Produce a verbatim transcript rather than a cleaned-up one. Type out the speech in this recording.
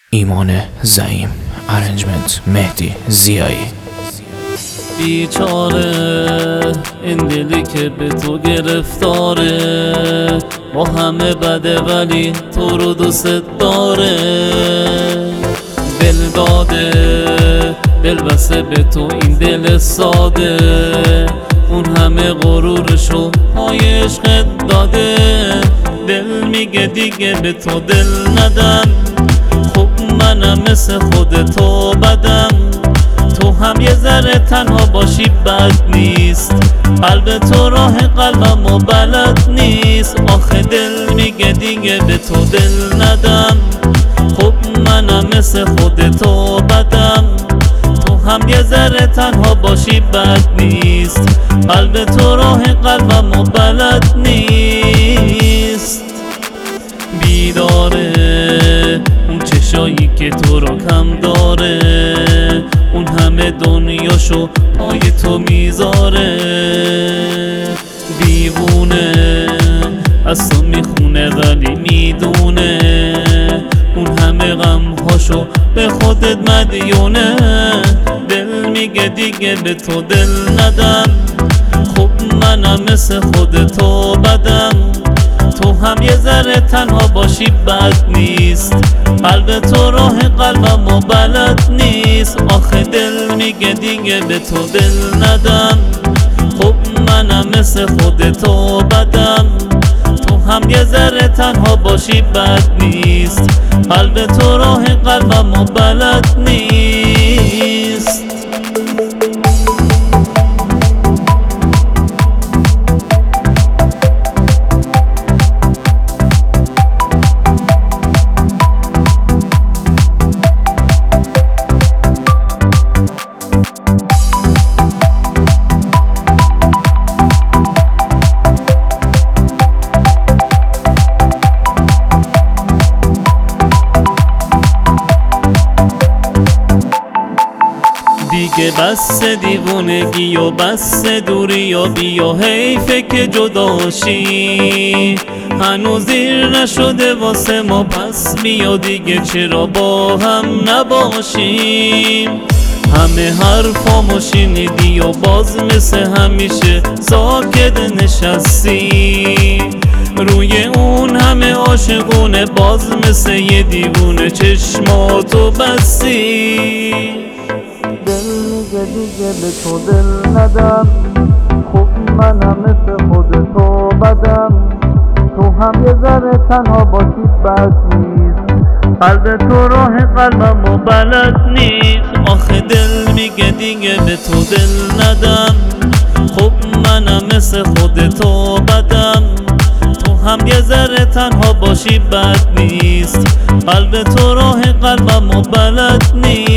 ایمان زعیم، ارنجمنت مهدی زیایی. بیچاره این دلی که به تو گرفتاره، با همه بده ولی تو رو دوست داره. دل داده دل بسته به تو این دل ساده، اون همه غرورشو پای عشقت داده. دل میگه دیگه به تو دل ندم، خب منم مثل خودتو بدم. تو هم یه ذره تنها باشی بد نیست، قلب تو راه قلبم و بلد نیست. آخه دل میگه دیگه به تو دل ندم، خب منم مثل خودتو بدم. تو هم یه ذره تنها باشی بد نیست، قلب تو راه قلبم و بلد نیست. بیداره اون چشایی که تو رو کم داره، اون همه دنیاشو پای تو میذاره. دیوونه از تو میخونه ولی میدونه، اون همه غمهاشو به خودت مدیونه. دل میگه دیگه به تو دل ندم، خب منم مثل خودتو بدم. تو هم یه ذره تنها باشی بد نیست، قلب تو راه قلبم و بلد نیست. آخه دل میگه دیگه به تو دل ندم، خب منم مثل خودتو بدم. تو هم یه ذره تنها باشی بد نیست، قلب تو راه قلبم و بلد نیست. دیگه بس دیوونگی و بس دوری و بیا حیفه که جداشی، هنوز دیر نشده واسه ما. پس بیا دیگه چرا با هم نباشیم. همه حرفامو شنیدی و باز مثل همیشه ساکت نشستی. روی اون همه عاشقونه باز مثل یه دیوونه چشماتو بستی. دل میگه دیگه به تو دل ندم، خب منم مثل خودتو بدم. تو هم یه ذره تنها باشی بد نیست، قلب تو راه قلبم و بلد نیست. آخه دل میگه دیگه به تو دل ندم، خب منم مثل خودتو بدم. تو هم یه ذره تنها باشی بد نیست، قلب تو راه قلبم و بلد نیست.